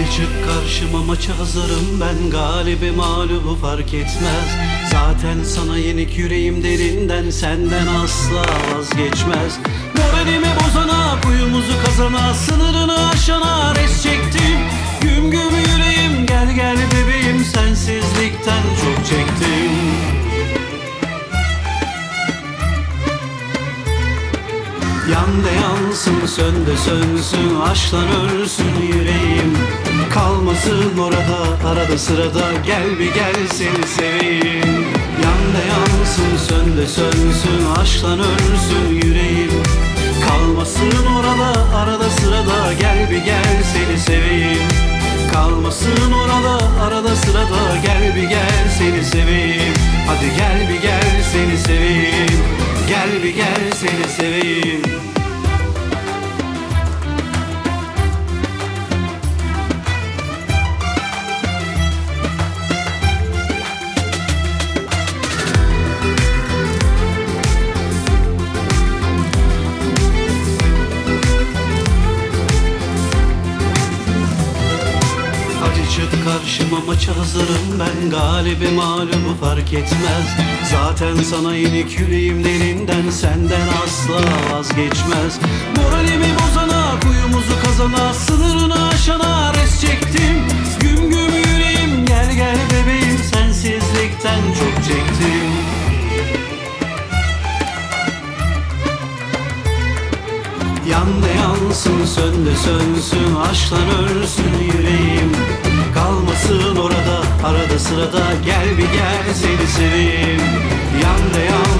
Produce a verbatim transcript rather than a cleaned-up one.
çık karşıma, maça hazırım ben. Galibi mağlubu fark etmez. Zaten sana yenik, yüreğim derinden, senden asla vazgeçmez. Moralimi bozana, kuyumuzu kazana, sınırını aşana res çektim. Güm güm yüreğim, gel gel bebeğim, sensizlikten çok çektim. Yan da yansın, sön de sönsün, aşktan ölsün yüreğim. Kalmasın orada arada sırada, gel bir gel seni seveyim. Yan da yansın, sön de sönsün, aşktan ölsün yüreğim. Kalmasın orada arada sırada, gel bir gel seni seveyim. Kalmasın orada arada sırada, gel bir gel seni seveyim. Hadi gel bir gel seni seveyim. Gel bir gel seni seveyim. Çık karşıma, maça hazırım ben. Galibi mağlubu fark etmez. Zaten sana yenik, yüreğim derinden, senden asla vazgeçmez. Moralimi bozana, kuyumuzu kazana, sınırını aşana res çektim. Güm güm yüreğim, gel gel bebeğim, sensizlikten çok çektim. Yan da yansın, sön de sönsün, aşktan ölsün yüreğim. Kalmasın orada arada sırada, gel bir gel seni seveyim. Yan da yansın,